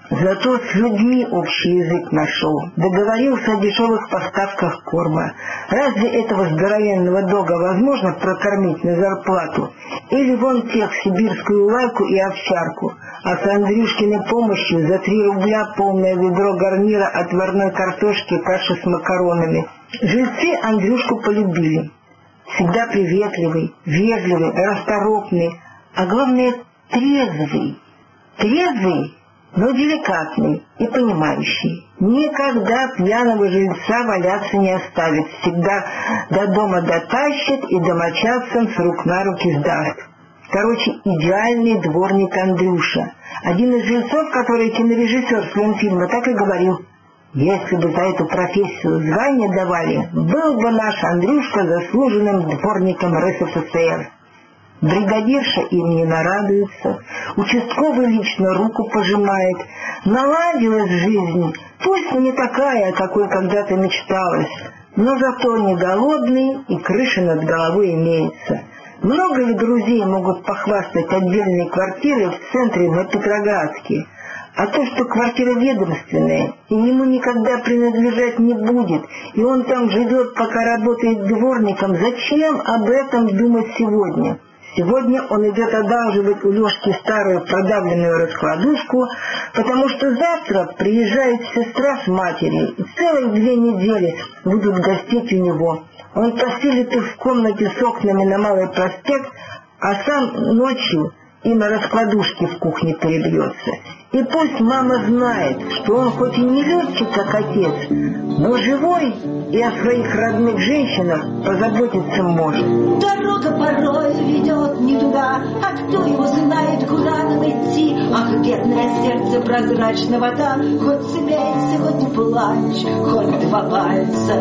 Зато с людьми общий язык нашел, договорился о дешевых поставках корма. Разве этого здоровенного дога возможно прокормить на зарплату? Или вон тех сибирскую лайку и овчарку, а с Андрюшкиной помощью за 3 рубля полное ведро гарнира отварной картошки, каши с макаронами. Жильцы Андрюшку полюбили. Всегда приветливый, вежливый, расторопный, а главное трезвый. Трезвый, но деликатный и понимающий. Никогда пьяного жильца валяться не оставит, всегда до дома дотащит и домочадцам с рук на руки сдаст. Короче, идеальный дворник Андрюша. Один из жильцов, который кинорежиссер своего фильма, так и говорил: если бы за эту профессию звание давали, был бы наш Андрюшка заслуженным дворником РСФСР. Бригадирша им не нарадуется, участковый лично руку пожимает. Наладилась жизнь, пусть не такая, какой когда-то мечталась, но зато не голодный и крыша над головой имеется. Много ли друзей могут похвастать отдельной квартирой в центре на Петроградске? А то, что квартира ведомственная, и ему никогда принадлежать не будет, и он там живет, пока работает дворником, зачем об этом думать сегодня? Сегодня он идет одалживать у Лешки старую продавленную раскладушку, потому что завтра приезжает сестра с матерью, и целых 2 недели будут гостить у него. Он поселит их в комнате с окнами на Малый проспект, а сам ночью и на раскладушке в кухне перебьется. И пусть мама знает, что он хоть и не летчик, как отец, но живой и о своих родных женщинах позаботиться может. Дорога порой ведет не туда, а кто его знает, куда нам идти. Ах, бедное сердце, прозрачная вода, хоть смейся, хоть плачь, хоть 2 пальца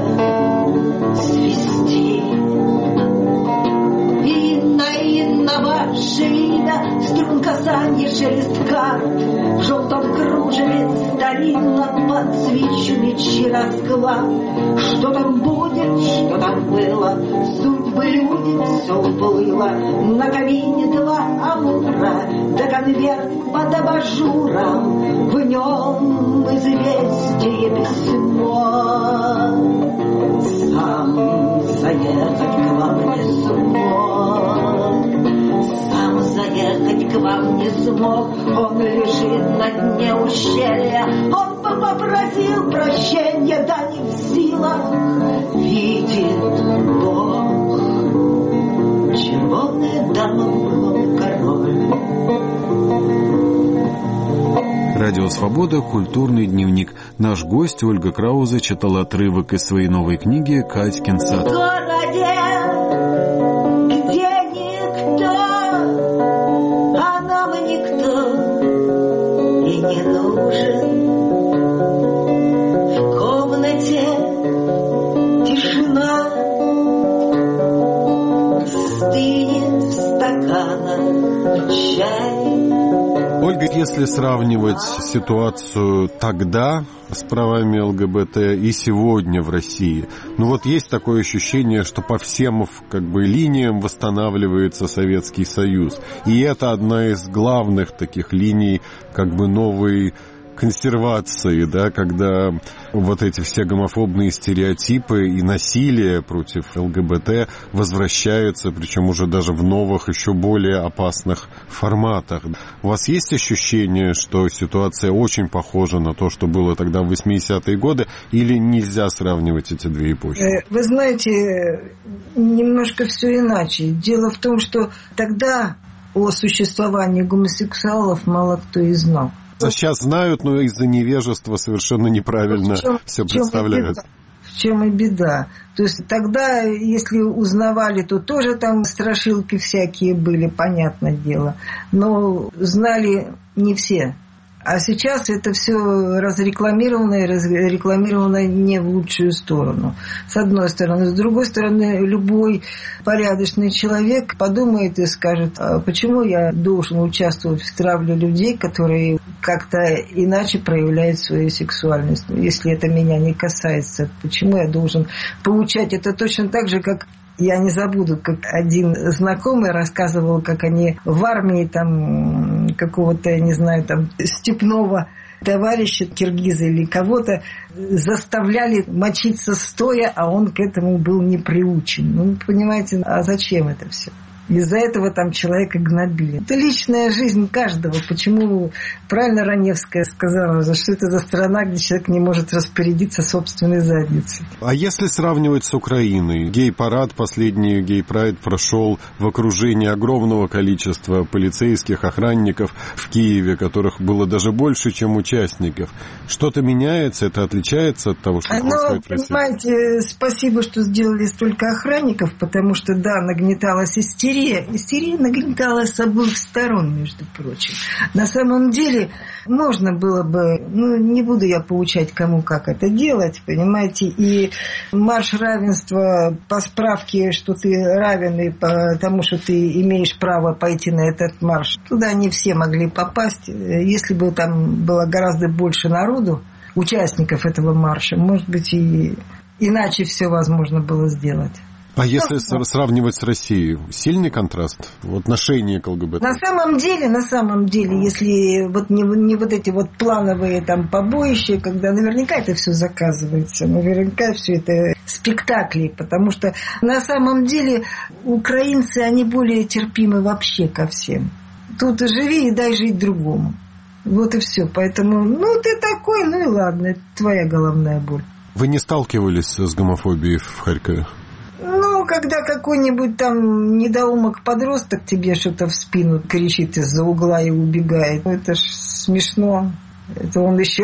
свисти. Инна ваше имя, струн касанье, шелест карт, в желтом кружеве старинном подсвечивающий расклад. Что там будет, что там было, судьбы люди, все уплыло. На камине 2 амура, да конверт под абажуром, в нем известие письмо. Сам заехать к вам не смог, сам заехать к вам не смог. Он лежит на дне ущелья, он бы попросил прощения, да не в силах. Видит Бог, червоная дама был король. Радио «Свобода», культурный дневник. Наш гость Ольга Краузе читала отрывок из своей новой книги «Катькин сад». В городе, где никто, а нам никто и не нужен. В комнате тишина, стынет в стаканах чай. Ольга, если сравнивать ситуацию тогда с правами ЛГБТ и сегодня в России, ну вот есть такое ощущение, что по всем линиям восстанавливается Советский Союз. И это одна из главных таких линий новой консервации, да, когда вот эти все гомофобные стереотипы и насилие против ЛГБТ возвращаются, причем уже даже в новых, еще более опасных форматах. У вас есть ощущение, что ситуация очень похожа на то, что было тогда в 80-е годы, или нельзя сравнивать эти 2 эпохи? Вы знаете, немножко все иначе. Дело в том, что тогда о существовании гомосексуалов мало кто и знал. Сейчас знают, но из-за невежества совершенно неправильно все представляют. В чем и беда. То есть тогда, если узнавали, то тоже там страшилки всякие были, понятное дело. Но знали не все. А сейчас это все разрекламировано и разрекламировано не в лучшую сторону. С одной стороны. С другой стороны, любой порядочный человек подумает и скажет: а почему я должен участвовать в травле людей, которые как-то иначе проявляют свою сексуальность? Если это меня не касается, почему я должен получать это точно так же, как... Я не забуду, как один знакомый рассказывал, как они в армии там какого-то, я не знаю, там степного товарища киргиза или кого-то заставляли мочиться стоя, а он к этому был не приучен. Ну, понимаете, а зачем это все? Из-за этого там человека гнобили. Это личная жизнь каждого. Почему правильно Раневская сказала, что это за страна, где человек не может распорядиться собственной задницей. А если сравнивать с Украиной? Гей-парад, последний гей-прайд прошел в окружении огромного количества полицейских, охранников в Киеве, которых было даже больше, чем участников. Что-то меняется? Это отличается от того, что происходит в России? Понимаете, спасибо, что сделали столько охранников, потому что, да, нагнеталась истерия. Истерия нагнеталась с обоих сторон, между прочим. На самом деле, можно было бы, не буду я поучать, кому как это делать, понимаете, и марш равенства по справке, что ты равен, и потому что ты имеешь право пойти на этот марш, туда не все могли попасть. Если бы там было гораздо больше народу, участников этого марша, может быть, и иначе все возможно было сделать. А если сравнивать с Россией, сильный контраст в отношении к ЛГБТ? На самом деле, если вот не вот эти вот плановые там побоища, когда наверняка это все заказывается, наверняка все это спектакли, потому что на самом деле украинцы, они более терпимы вообще ко всем. Тут живи и дай жить другому. Вот и все. Поэтому, ты такой, и ладно, это твоя головная боль. Вы не сталкивались с гомофобией в Харькове? Когда какой-нибудь там недоумок-подросток тебе что-то в спину кричит из-за угла и убегает, это ж смешно. Это он еще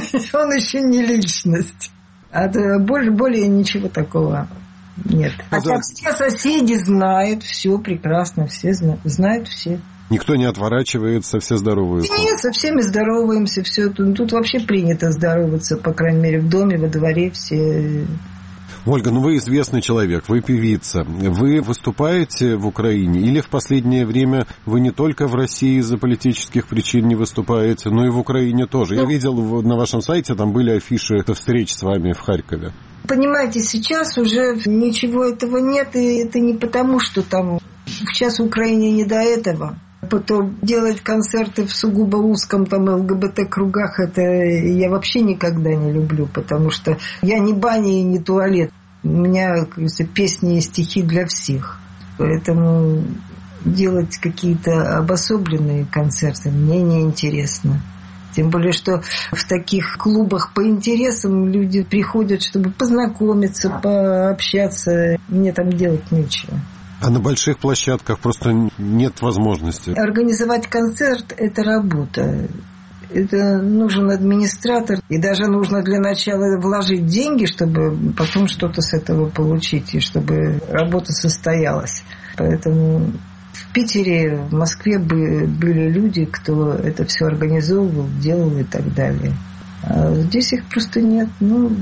не личность. А более ничего такого нет. Хотя все соседи знают, все прекрасно, все знают все. Никто не отворачивается, все здороваются? Нет, со всеми здороваемся, все. Тут вообще принято здороваться, по крайней мере, в доме, во дворе все... Ольга, вы известный человек, вы певица. Вы выступаете в Украине или в последнее время вы не только в России из-за политических причин не выступаете, но и в Украине тоже? Я видел на вашем сайте, там были афиши встреч с вами в Харькове. Понимаете, сейчас уже ничего этого нет, и это не потому, что там сейчас в Украине не до этого. Потом делать концерты в сугубо узком там ЛГБТ-кругах, это я вообще никогда не люблю, потому что я не баня и не туалет. У меня, кажется, песни и стихи для всех. Поэтому делать какие-то обособленные концерты мне неинтересно. Тем более, что в таких клубах по интересам люди приходят, чтобы познакомиться, пообщаться. Мне там делать нечего. А на больших площадках просто нет возможности? Организовать концерт – это работа. Это нужен администратор. И даже нужно для начала вложить деньги, чтобы потом что-то с этого получить, и чтобы работа состоялась. Поэтому в Питере, в Москве были люди, кто это все организовывал, делал и так далее. А здесь их просто нет.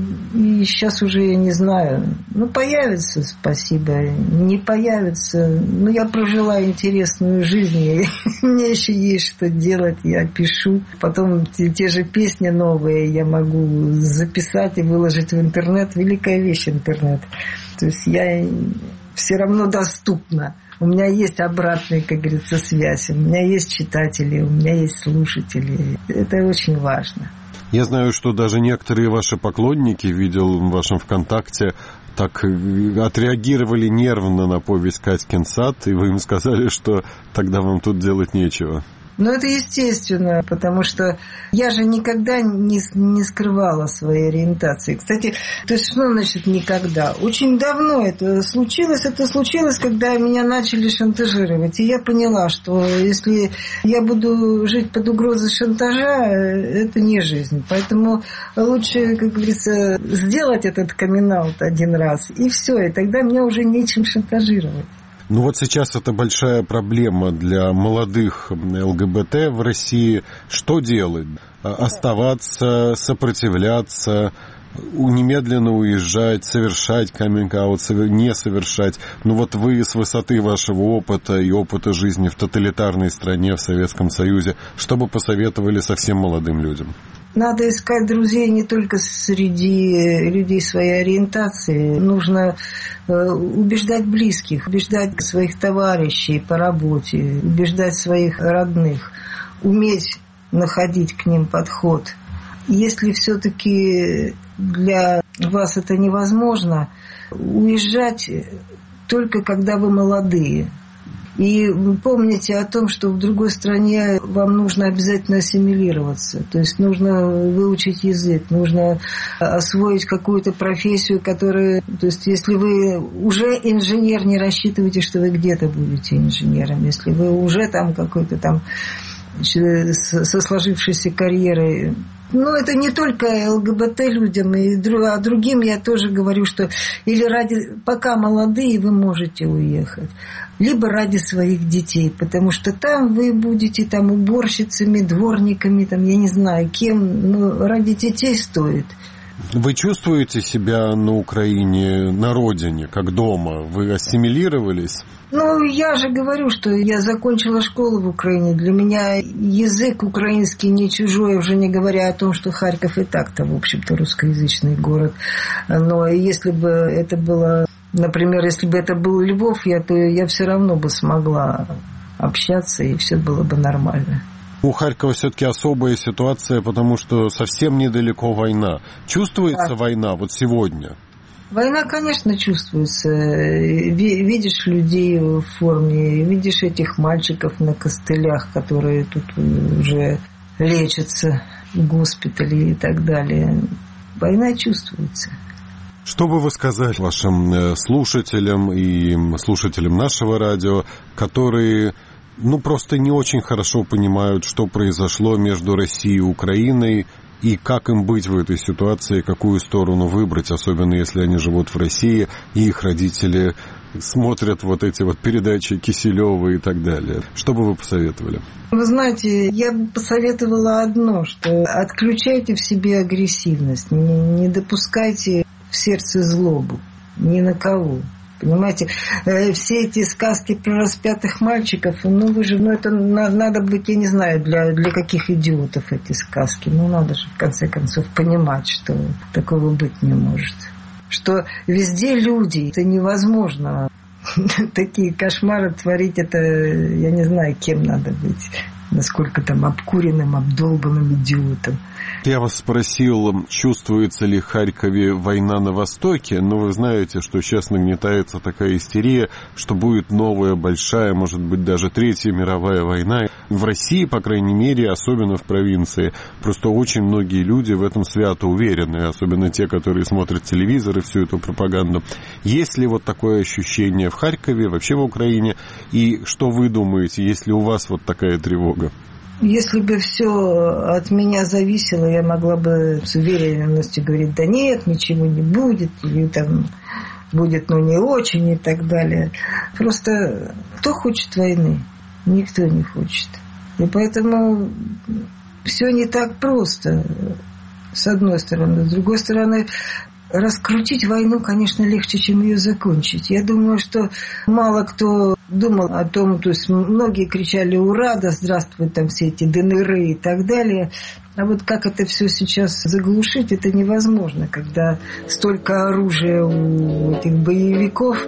И сейчас уже я не знаю. Появится, спасибо. Не появится. Я прожила интересную жизнь. Мне еще есть что делать. Я пишу. Потом те же песни новые я могу записать и выложить в интернет. Великая вещь интернет. То есть я все равно доступна. У меня есть обратная, как говорится, связь. У меня есть читатели, у меня есть слушатели. Это очень важно. Я знаю, что даже некоторые ваши поклонники, видел в вашем ВКонтакте, так отреагировали нервно на повесть «Катькин сад», и вы им сказали, что тогда вам тут делать нечего. Это естественно, потому что я же никогда не скрывала своей ориентации. Кстати, то есть что значит никогда? Очень давно это случилось. Это случилось, когда меня начали шантажировать. И я поняла, что если я буду жить под угрозой шантажа, это не жизнь. Поэтому лучше, как говорится, сделать этот камин-аут один раз, и все. И тогда мне уже нечем шантажировать. Сейчас это большая проблема для молодых ЛГБТ в России. Что делать? Оставаться, сопротивляться, немедленно уезжать, совершать каминг-аут, не совершать. Вы с высоты вашего опыта и опыта жизни в тоталитарной стране, в Советском Союзе, что бы посоветовали совсем молодым людям? Надо искать друзей не только среди людей своей ориентации. Нужно убеждать близких, убеждать своих товарищей по работе, убеждать своих родных, уметь находить к ним подход. если все-таки для вас это невозможно, уезжать только когда вы молодые. И помните о том, что в другой стране вам нужно обязательно ассимилироваться. То есть нужно выучить язык, нужно освоить какую-то профессию, которая... То есть если вы уже инженер, не рассчитывайте, что вы где-то будете инженером. Если вы уже там какой-то там со сложившейся карьерой... Ну, это не только ЛГБТ людям, а другим я тоже говорю, что или пока молодые, вы можете уехать, либо ради своих детей, потому что там вы будете там уборщицами, дворниками, там, я не знаю, кем, но ради детей стоит. Вы чувствуете себя на Украине, на родине, как дома? Вы ассимилировались? Ну, я же говорю, что я закончила школу в Украине. Для меня язык украинский не чужой, уже не говоря о том, что Харьков и так-то, в общем-то, русскоязычный город. Но если бы это было, например, если бы это был Львов, то я все равно бы смогла общаться, и все было бы нормально. У Харькова все-таки особая ситуация, потому что совсем недалеко война. Чувствуется война вот сегодня? Война, конечно, чувствуется. Видишь людей в форме, видишь этих мальчиков на костылях, которые тут уже лечатся в госпитале и так далее. Война чувствуется. Что бы вы сказали вашим слушателям и слушателям нашего радио, которые... просто не очень хорошо понимают, что произошло между Россией и Украиной, и как им быть в этой ситуации, какую сторону выбрать, особенно если они живут в России, и их родители смотрят вот эти вот передачи Киселева и так далее. Что бы вы посоветовали? Вы знаете, я бы посоветовала одно, что отключайте в себе агрессивность, не допускайте в сердце злобу ни на кого. Понимаете, все эти сказки про распятых мальчиков, это надо быть, я не знаю, для каких идиотов эти сказки. Надо же, в конце концов, понимать, что такого быть не может. Что везде люди, это невозможно. Такие кошмары творить, это, я не знаю, кем надо быть. Насколько там обкуренным, обдолбанным идиотом. Я вас спросил, чувствуется ли в Харькове война на Востоке, но вы знаете, что сейчас нагнетается такая истерия, что будет новая, большая, может быть, даже Третья мировая война. В России, по крайней мере, особенно в провинции, просто очень многие люди в этом свято уверены, особенно те, которые смотрят телевизор и всю эту пропаганду. Есть ли вот такое ощущение в Харькове, вообще в Украине, и что вы думаете, есть ли у вас вот такая тревога? Если бы все от меня зависело, я могла бы с уверенностью говорить, да нет, ничего не будет, или там будет, но не очень и так далее. Просто кто хочет войны? Никто не хочет. И поэтому все не так просто, с одной стороны. С другой стороны, раскрутить войну, конечно, легче, чем ее закончить. Я думаю, что мало кто думал о том, то есть многие кричали «Ура!», да здравствуют там все эти ДНРы и так далее. А вот как это все сейчас заглушить, это невозможно, когда столько оружия у этих боевиков.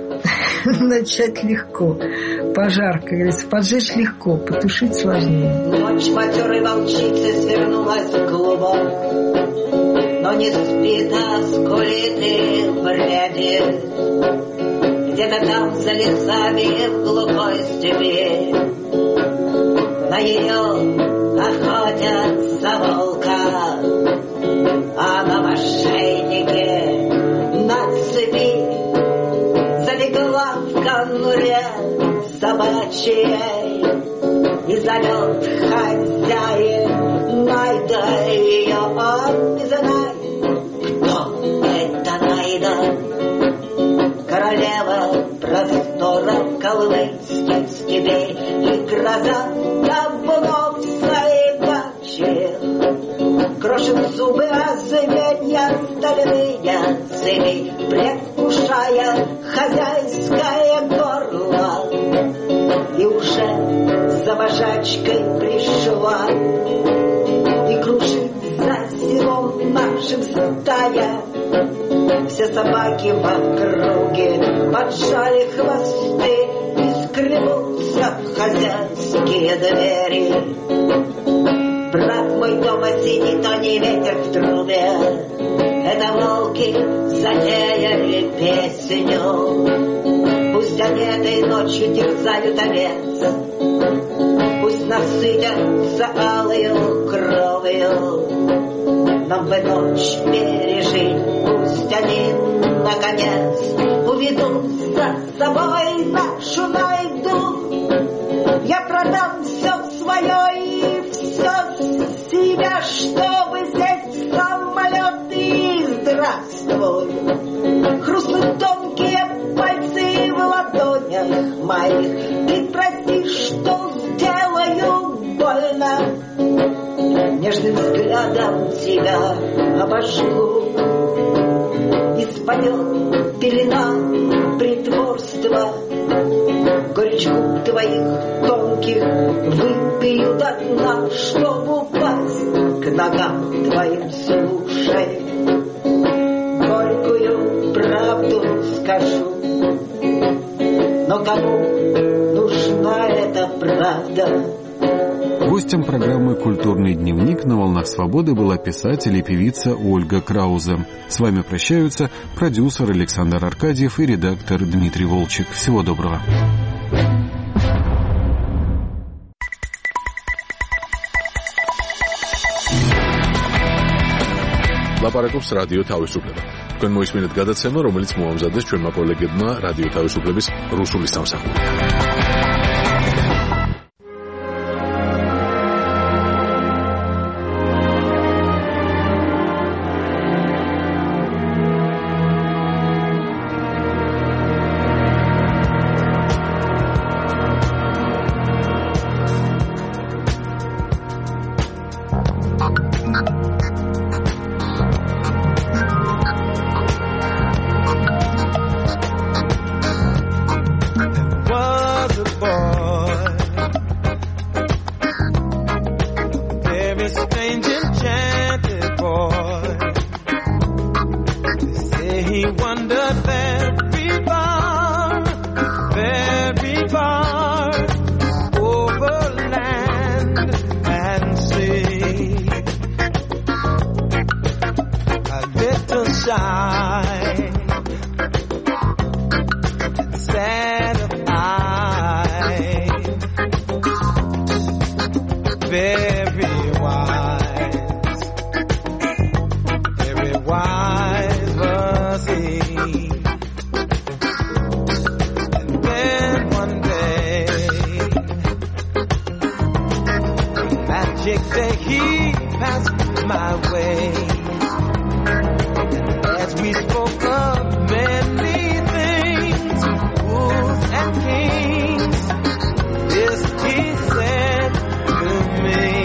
Начать легко. Пожар, как говорится, поджечь легко, потушить сложнее. Ночь матерой волчицы свернулась в клубок, но не спит, а скулит в ряде. Где-то там за лесами в глухой степи на ее охотятся волка, а на ошейнике на цепи залегла в конуре собачьей и зовет хозяин, найда ее, он не знает, кто это найда. Королева просторов калмыцких степей и гроза табунов заебачих. Крошит зубы озверя стальные цепи, предвкушая хозяйское горло. И уже за вожачкой пришла и кружит за селом нашим стая. Все собаки в округе поджали хвосты и скребутся в хозяйские двери. Брат мой дома сидит, то не ветер в трубе. Это волки затеяли песню. Пусть они этой ночью терзают овец, пусть насытятся алою кровью. Нам бы ночь пережить, пусть они, наконец, уведут за собой нашу найдут. Я продам все свое и все себя, чтобы здесь самолеты. Здравствуй, хрустнут тонкие пальцы в ладонях моих. Ты прости, что сделаю больно. Нежным взглядом тебя обожгу. И спадет пелена притворства. Горечь губ твоих тонких выпью до дна, чтобы упасть к ногам твоим. Слушай, горькую правду скажу, но кому нужна эта правда? Гостем программы «Культурный дневник» на «Волнах свободы» была писатель и певица Ольга Краузе. С вами прощаются продюсер Александр Аркадьев и редактор Дмитрий Волчек. Всего доброго. ლაპარაკობს რადიო თავისუფლება. თქვენ მოისმინეთ გადაცემა, რომელიც მოამზადეს ჩვენმა კოლეგებმა რადიო თავისუფლების რუსული სამსახური. This he said to me.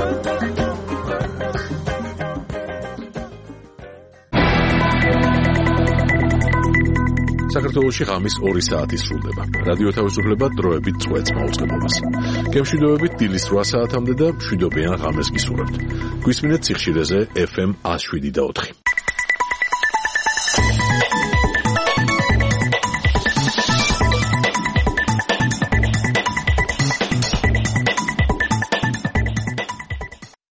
საქართველოში ღამის 2 საათი სრულდება. რადიო თავისუფლება დროებით წვეთს მაუწყებლობას. გემშვიდობებით დილის 8 საათამდე და მშვიდობიან ღამეს გისურვებთ. გვისმინეთ სიხშირეზე FM 107.4.